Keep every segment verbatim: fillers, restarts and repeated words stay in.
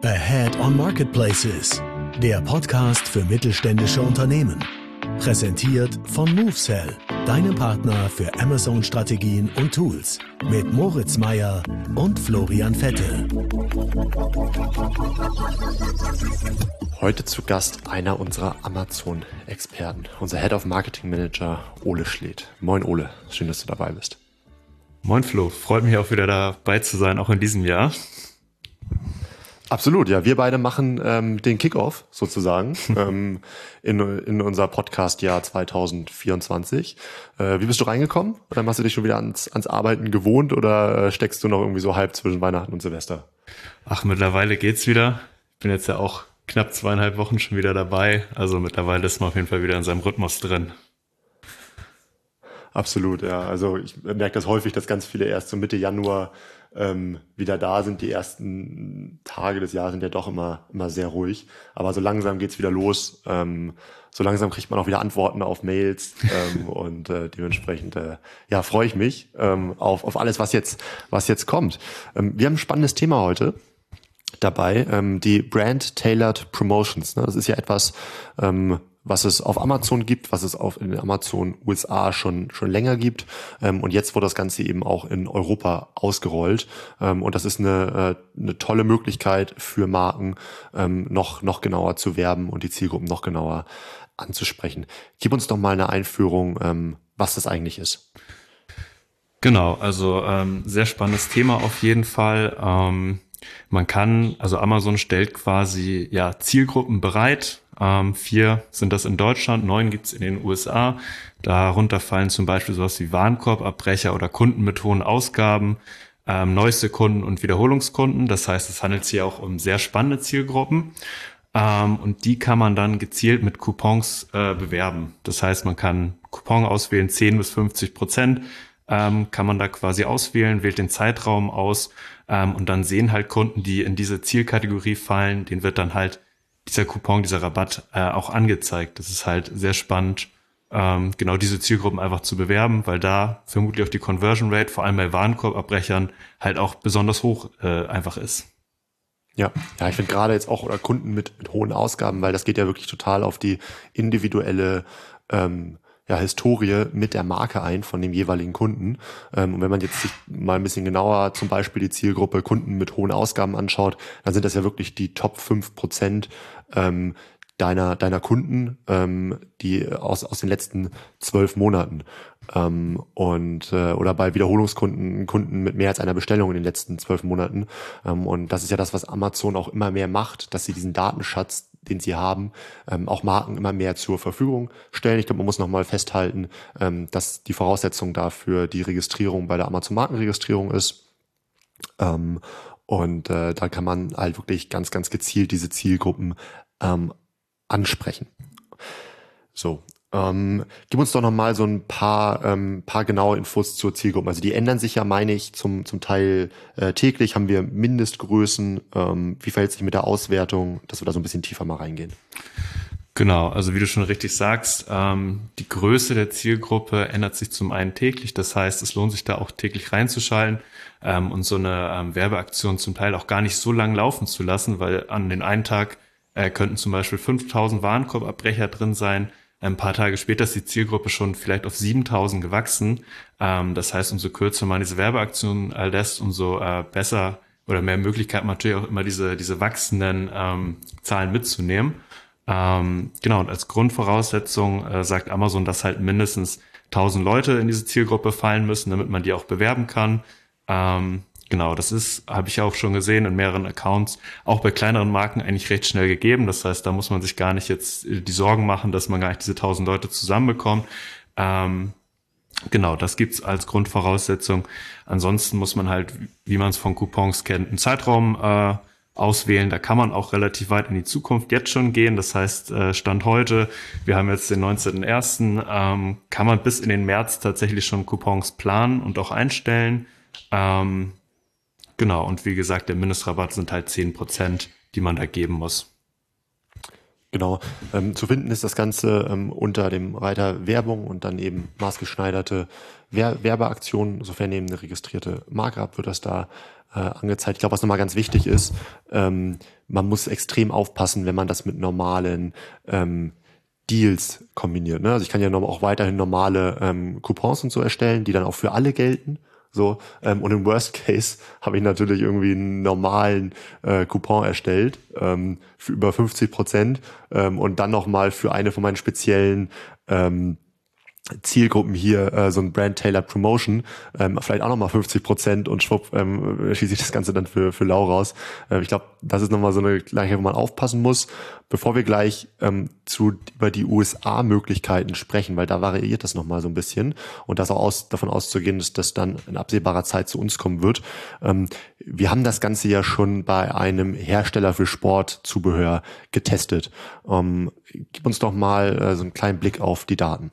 Ahead on Marketplaces, der Podcast für mittelständische Unternehmen. Präsentiert von MoveSell, deinem Partner für Amazon-Strategien und Tools. Mit Moritz Meyer und Florian Vettel. Heute zu Gast einer unserer Amazon-Experten, unser Head of Marketing Manager Ole Schledt. Moin Ole, schön, dass du dabei bist. Moin Flo, freut mich auch wieder dabei zu sein, auch in diesem Jahr. Absolut, ja. Wir beide machen ähm, den Kickoff sozusagen ähm, in, in unser Podcast-Jahr zwanzig vierundzwanzig. Äh, wie bist du reingekommen? Ähm, hast du dich schon wieder ans, ans Arbeiten gewohnt oder äh, steckst du noch irgendwie so halb zwischen Weihnachten und Silvester? Ach, mittlerweile geht's wieder. Ich bin jetzt ja auch knapp zweieinhalb Wochen schon wieder dabei. Also mittlerweile ist man auf jeden Fall wieder in seinem Rhythmus drin. Absolut, ja. Also ich merke das häufig, dass ganz viele erst so Mitte Januar ähm, wieder da sind. Die ersten Tage des Jahres sind ja doch immer immer sehr ruhig. Aber so langsam geht's wieder los. Ähm, so langsam kriegt man auch wieder Antworten auf Mails ähm, und äh, dementsprechend äh, ja freue ich mich ähm, auf auf alles, was jetzt was jetzt kommt. Ähm, wir haben ein spannendes Thema heute dabei, ähm, die Brand Tailored Promotions. Ne? Das ist ja etwas, ähm, was es auf Amazon gibt, was es auf in Amazon U S A schon schon länger gibt, ähm, und jetzt wurde das Ganze eben auch in Europa ausgerollt, ähm, und das ist eine äh, eine tolle Möglichkeit für Marken, ähm, noch noch genauer zu werben und die Zielgruppen noch genauer anzusprechen. Gib uns doch mal eine Einführung, ähm, was das eigentlich ist. Genau, also ähm, sehr spannendes Thema auf jeden Fall. Ähm, man kann, also Amazon stellt quasi ja Zielgruppen bereit. Ähm, vier sind das in Deutschland, neun gibt's in den U S A. Darunter fallen zum Beispiel sowas wie Warenkorbabbrecher oder Kunden mit hohen Ausgaben, ähm, neueste Kunden und Wiederholungskunden. Das heißt, es handelt sich auch um sehr spannende Zielgruppen. Ähm, und die kann man dann gezielt mit Coupons äh, bewerben. Das heißt, man kann Coupon auswählen, zehn bis fünfzig Prozent ähm, kann man da quasi auswählen, wählt den Zeitraum aus, ähm, und dann sehen halt Kunden, die in diese Zielkategorie fallen, denen wird dann halt dieser Coupon, dieser Rabatt äh, auch angezeigt. Das ist halt sehr spannend, ähm, genau diese Zielgruppen einfach zu bewerben, weil da vermutlich auch die Conversion Rate, vor allem bei Warenkorbabbrechern, halt auch besonders hoch äh, einfach ist. Ja, ja, ich finde gerade jetzt auch oder Kunden mit mit hohen Ausgaben, weil das geht ja wirklich total auf die individuelle ähm, ja, Historie mit der Marke ein von dem jeweiligen Kunden. Ähm, und wenn man jetzt sich mal ein bisschen genauer zum Beispiel die Zielgruppe Kunden mit hohen Ausgaben anschaut, dann sind das ja wirklich die Top fünf Prozent ähm, deiner deiner Kunden, ähm, die aus aus den letzten zwölf Monaten. Ähm, und äh, oder bei Wiederholungskunden, Kunden mit mehr als einer Bestellung in den letzten zwölf Monaten. Ähm, und das ist ja das, was Amazon auch immer mehr macht, dass sie diesen Datenschatz, den sie haben, ähm, auch Marken immer mehr zur Verfügung stellen. Ich glaube, man muss nochmal festhalten, ähm, dass die Voraussetzung dafür die Registrierung bei der Amazon-Markenregistrierung ist. Ähm, und äh, da kann man halt wirklich ganz, ganz gezielt diese Zielgruppen ähm, ansprechen. So, ähm, gib uns doch noch mal so ein paar ähm, paar genaue Infos zur Zielgruppe. Also die ändern sich ja, meine ich, zum zum Teil äh, täglich. Haben wir Mindestgrößen? Ähm, wie verhält sich mit der Auswertung? Dass wir da so ein bisschen tiefer mal reingehen. Genau, also wie du schon richtig sagst, ähm, die Größe der Zielgruppe ändert sich zum einen täglich. Das heißt, es lohnt sich da auch täglich reinzuschalten ähm, und so eine ähm, Werbeaktion zum Teil auch gar nicht so lang laufen zu lassen, weil an den einen Tag äh, könnten zum Beispiel fünftausend Warenkorbabbrecher drin sein. Ein paar Tage später ist die Zielgruppe schon vielleicht auf siebentausend gewachsen. Ähm, das heißt, umso kürzer man diese Werbeaktion äh, lässt, umso äh, besser oder mehr Möglichkeit man natürlich auch immer diese diese wachsenden ähm, Zahlen mitzunehmen. Ähm, genau, und als Grundvoraussetzung äh, sagt Amazon, dass halt mindestens tausend Leute in diese Zielgruppe fallen müssen, damit man die auch bewerben kann. Ähm, genau, das ist, habe ich auch schon gesehen in mehreren Accounts, auch bei kleineren Marken eigentlich recht schnell gegeben. Das heißt, da muss man sich gar nicht jetzt die Sorgen machen, dass man gar nicht diese tausend Leute zusammenbekommt. Ähm, genau, das gibt's als Grundvoraussetzung. Ansonsten muss man halt, wie man es von Coupons kennt, einen Zeitraum äh, auswählen. Da kann man auch relativ weit in die Zukunft jetzt schon gehen. Das heißt, äh, Stand heute, wir haben jetzt den neunzehnten ersten, ähm, kann man bis in den März tatsächlich schon Coupons planen und auch einstellen. Ähm, genau, und wie gesagt, der Mindestrabatt sind halt zehn Prozent, die man da geben muss. Genau. Ähm, zu finden ist das Ganze ähm, unter dem Reiter Werbung und dann eben maßgeschneiderte Wer- Werbeaktionen. Sofern eben eine registrierte Marke ab, wird das da äh, angezeigt. Ich glaube, was nochmal ganz wichtig ist, ähm, man muss extrem aufpassen, wenn man das mit normalen ähm, Deals kombiniert. Ne? Also ich kann ja noch, auch weiterhin normale ähm, Coupons und so erstellen, die dann auch für alle gelten. So, ähm, und im Worst Case habe ich natürlich irgendwie einen normalen äh, Coupon erstellt ähm, für über fünfzig Prozent ähm, und dann nochmal für eine von meinen speziellen ähm, Zielgruppen hier äh, so ein Brand-Tailored Promotion, ähm, vielleicht auch nochmal fünfzig Prozent und schwupp ähm, schieße ich das Ganze dann für für lau raus. Äh, ich glaube, das ist nochmal so eine Gleichheit, wo man aufpassen muss. Bevor wir gleich ähm, zu über die U S A-Möglichkeiten sprechen, weil da variiert das nochmal so ein bisschen und das auch aus, davon auszugehen, dass das dann in absehbarer Zeit zu uns kommen wird. Ähm, wir haben das Ganze ja schon bei einem Hersteller für Sportzubehör getestet. Ähm, gib uns doch mal äh, so einen kleinen Blick auf die Daten.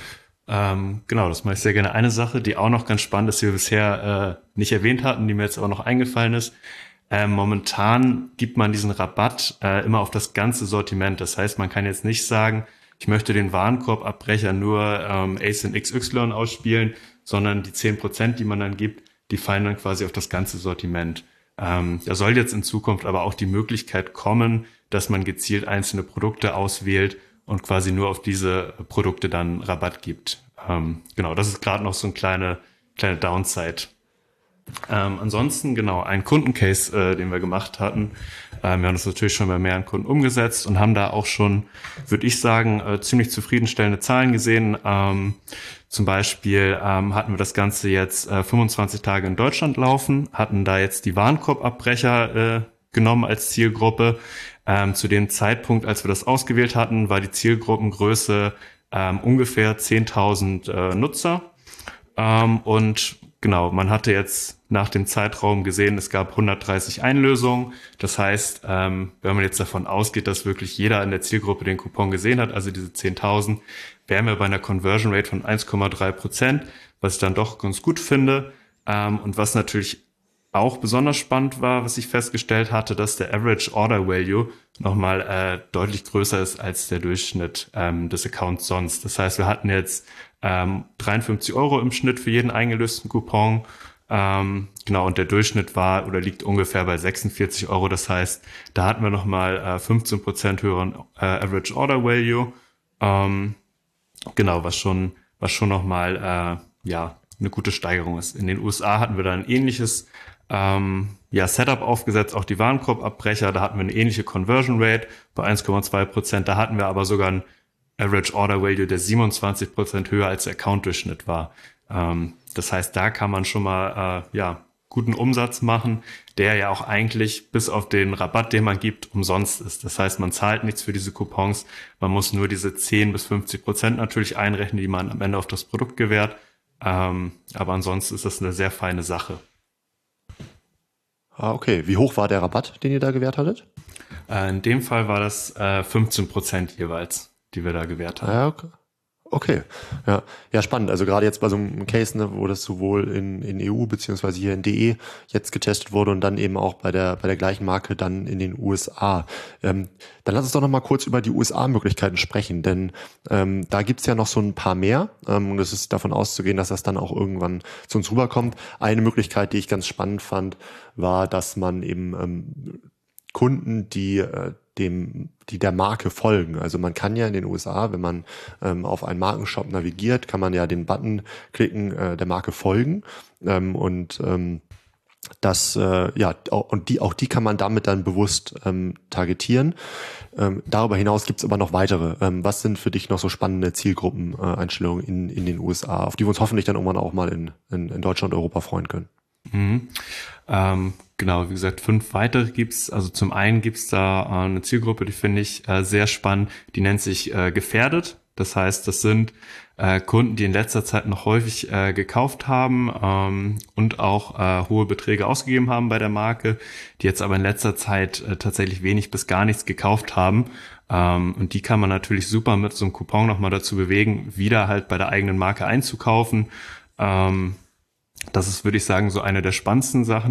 Ähm, genau, das mache ich sehr gerne. Eine Sache, die auch noch ganz spannend ist, die wir bisher äh, nicht erwähnt hatten, die mir jetzt aber noch eingefallen ist. Äh, momentan gibt man diesen Rabatt äh, immer auf das ganze Sortiment. Das heißt, man kann jetzt nicht sagen, ich möchte den Warenkorbabbrecher nur ähm, A S I N X Y ausspielen, sondern die zehn Prozent, die man dann gibt, die fallen dann quasi auf das ganze Sortiment. Ähm, da soll jetzt in Zukunft aber auch die Möglichkeit kommen, dass man gezielt einzelne Produkte auswählt und quasi nur auf diese Produkte dann Rabatt gibt. Ähm, genau, das ist gerade noch so eine kleine, kleine Downside. Ähm, ansonsten, genau, ein Kundencase, äh, den wir gemacht hatten. Ähm, wir haben das natürlich schon bei mehreren Kunden umgesetzt und haben da auch schon, würde ich sagen, äh, ziemlich zufriedenstellende Zahlen gesehen. Ähm, zum Beispiel ähm, hatten wir das Ganze jetzt äh, fünfundzwanzig Tage in Deutschland laufen, hatten da jetzt die Warenkorbabbrecher äh, genommen als Zielgruppe. Ähm, zu dem Zeitpunkt, als wir das ausgewählt hatten, war die Zielgruppengröße ähm, ungefähr zehntausend äh, Nutzer. Ähm, und genau, man hatte jetzt nach dem Zeitraum gesehen, es gab hundertdreißig Einlösungen. Das heißt, ähm, wenn man jetzt davon ausgeht, dass wirklich jeder in der Zielgruppe den Coupon gesehen hat, also diese zehntausend, wären wir bei einer Conversion Rate von eins Komma drei Prozent, was ich dann doch ganz gut finde. Ähm, und was natürlich auch besonders spannend war, was ich festgestellt hatte, dass der Average Order Value nochmal äh, deutlich größer ist als der Durchschnitt ähm, des Accounts sonst. Das heißt, wir hatten jetzt ähm, dreiundfünfzig Euro im Schnitt für jeden eingelösten Coupon. Ähm, genau, und der Durchschnitt war oder liegt ungefähr bei sechsundvierzig Euro. Das heißt, da hatten wir nochmal äh, fünfzehn Prozent höheren äh, Average Order Value. Ähm, genau, was schon, was schon nochmal äh, ja, eine gute Steigerung ist. In den U S A hatten wir da ein ähnliches ähm, ja, Setup aufgesetzt, auch die Warenkorbabbrecher, da hatten wir eine ähnliche Conversion Rate bei eins Komma zwei Prozent, da hatten wir aber sogar ein Average Order Value, der siebenundzwanzig Prozent höher als der Account-Durchschnitt war. Ähm, das heißt, da kann man schon mal äh, ja guten Umsatz machen, der ja auch eigentlich bis auf den Rabatt, den man gibt, umsonst ist. Das heißt, man zahlt nichts für diese Coupons, man muss nur diese zehn bis fünfzig Prozent natürlich einrechnen, die man am Ende auf das Produkt gewährt. Ähm, aber ansonsten ist das eine sehr feine Sache. Ah, okay. Wie hoch war der Rabatt, den ihr da gewährt hattet? Äh, in dem Fall war das äh, fünfzehn Prozent jeweils, die wir da gewährt haben. Ja, okay. Okay, ja, ja, spannend. Also gerade jetzt bei so einem Case, ne, wo das sowohl in, in E U beziehungsweise hier in D E jetzt getestet wurde und dann eben auch bei der bei der gleichen Marke dann in den U S A. Ähm, dann lass uns doch noch mal kurz über die U S A-Möglichkeiten sprechen, denn ähm, da gibt's ja noch so ein paar mehr ähm, und es ist davon auszugehen, dass das dann auch irgendwann zu uns rüberkommt. Eine Möglichkeit, die ich ganz spannend fand, war, dass man eben ähm, Kunden, die äh, dem, die der Marke folgen. Also man kann ja in den U S A, wenn man ähm, auf einen Markenshop navigiert, kann man ja den Button klicken, äh, der Marke folgen ähm, und ähm, das äh, ja und die auch die kann man damit dann bewusst ähm, targetieren. Ähm, darüber hinaus gibt's aber noch weitere. Ähm, was sind für dich noch so spannende Zielgruppeneinstellungen äh, in in den U S A, auf die wir uns hoffentlich dann irgendwann auch mal in in, in Deutschland und Europa freuen können? Mhm. Ähm, genau, wie gesagt, fünf weitere gibt's. Also zum einen gibt's da äh, eine Zielgruppe, die finde ich äh, sehr spannend. Die nennt sich äh, gefährdet. Das heißt, das sind äh, Kunden, die in letzter Zeit noch häufig äh, gekauft haben ähm, und auch äh, hohe Beträge ausgegeben haben bei der Marke, die jetzt aber in letzter Zeit äh, tatsächlich wenig bis gar nichts gekauft haben. Ähm, und die kann man natürlich super mit so einem Coupon nochmal dazu bewegen, wieder halt bei der eigenen Marke einzukaufen. Ähm, Das ist, würde ich sagen, so eine der spannendsten Sachen.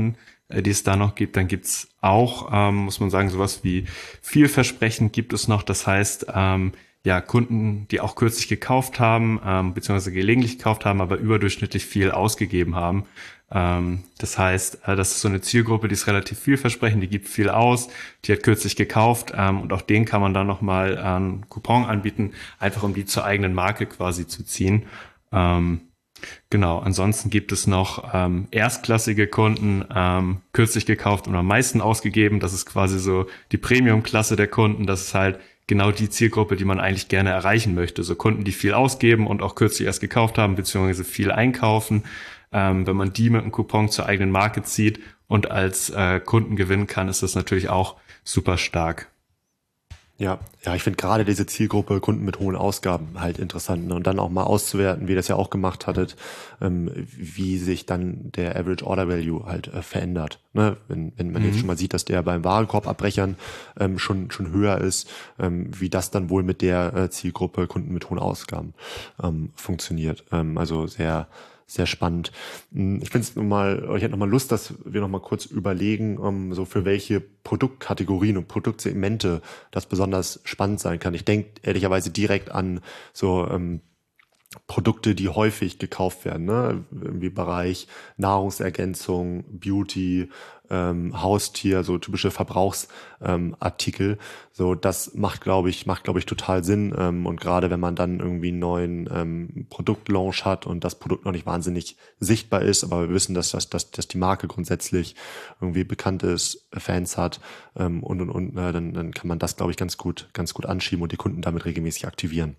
äh, die es da noch gibt. Dann gibt's auch, ähm, muss man sagen, sowas wie vielversprechend gibt es noch. Das heißt, ähm, ja, Kunden, die auch kürzlich gekauft haben, ähm, beziehungsweise gelegentlich gekauft haben, aber überdurchschnittlich viel ausgegeben haben. Ähm, das heißt, äh, das ist so eine Zielgruppe, die ist relativ vielversprechend, die gibt viel aus, die hat kürzlich gekauft, ähm, und auch denen kann man dann nochmal einen Coupon anbieten, einfach um die zur eigenen Marke quasi zu ziehen. Ähm, genau, ansonsten gibt es noch ähm, erstklassige Kunden, ähm, kürzlich gekauft und am meisten ausgegeben. Das ist quasi so die Premium-Klasse der Kunden. Das ist halt genau die Zielgruppe, die man eigentlich gerne erreichen möchte. So Kunden, die viel ausgeben und auch kürzlich erst gekauft haben, beziehungsweise viel einkaufen. Ähm, wenn man die mit einem Coupon zur eigenen Marke zieht und als äh, Kunden gewinnen kann, ist das natürlich auch super stark. Ja, ja, ich finde gerade diese Zielgruppe Kunden mit hohen Ausgaben halt interessant, ne? Und dann auch mal auszuwerten, wie ihr das ja auch gemacht hattet, ähm, wie sich dann der Average Order Value halt äh, verändert. Ne? Wenn, wenn man mhm. jetzt schon mal sieht, dass der beim Warenkorbabbrechern ähm, schon schon höher ist, ähm, wie das dann wohl mit der äh, Zielgruppe Kunden mit hohen Ausgaben ähm, funktioniert. Ähm, also sehr Sehr spannend. Ich finde es nochmal, ich hätte nochmal Lust, dass wir nochmal kurz überlegen, um, so für welche Produktkategorien und Produktsegmente das besonders spannend sein kann. Ich denke ehrlicherweise direkt an so ähm, Produkte, die häufig gekauft werden, ne? Im Bereich Nahrungsergänzung, Beauty, ähm, Haustier, so typische Verbrauchsartikel. Ähm, so, das macht, glaube ich, macht, glaube ich, total Sinn. Ähm, und gerade wenn man dann irgendwie einen neuen ähm, Produktlaunch hat und das Produkt noch nicht wahnsinnig sichtbar ist, aber wir wissen, dass, dass, dass, dass die Marke grundsätzlich irgendwie bekannt ist, Fans hat, ähm, und, und, und, äh, dann, dann kann man das, glaube ich, ganz gut, ganz gut anschieben und die Kunden damit regelmäßig aktivieren.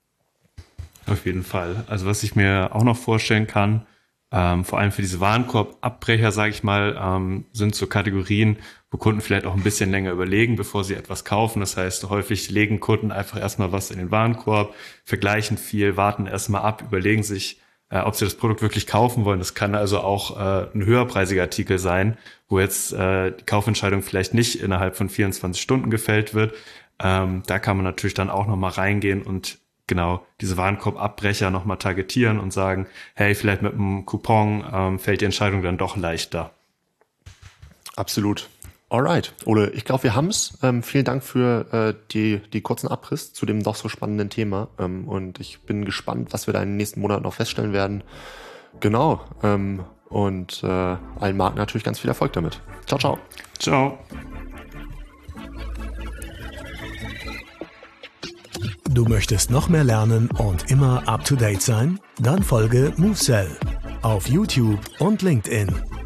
Auf jeden Fall. Also was ich mir auch noch vorstellen kann, ähm, vor allem für diese Warenkorbabbrecher, sage ich mal, ähm, sind so Kategorien, wo Kunden vielleicht auch ein bisschen länger überlegen, bevor sie etwas kaufen. Das heißt, häufig legen Kunden einfach erstmal was in den Warenkorb, vergleichen viel, warten erstmal ab, überlegen sich, äh, ob sie das Produkt wirklich kaufen wollen. Das kann also auch äh, ein höherpreisiger Artikel sein, wo jetzt äh, die Kaufentscheidung vielleicht nicht innerhalb von vierundzwanzig Stunden gefällt wird. Ähm, da kann man natürlich dann auch nochmal reingehen und genau diese Warenkorbabbrecher nochmal targetieren und sagen, hey, vielleicht mit einem Coupon ähm, fällt die Entscheidung dann doch leichter. Absolut. Alright, Ole, ich glaube, wir haben's. Ähm, vielen Dank für äh, die, die kurzen Abriss zu dem doch so spannenden Thema. Ähm, und ich bin gespannt, was wir da in den nächsten Monaten noch feststellen werden. Genau. Ähm, und äh, allen Marken natürlich ganz viel Erfolg damit. Ciao, ciao. Ciao. Du möchtest noch mehr lernen und immer up to date sein? Dann folge MoveSell auf YouTube und LinkedIn.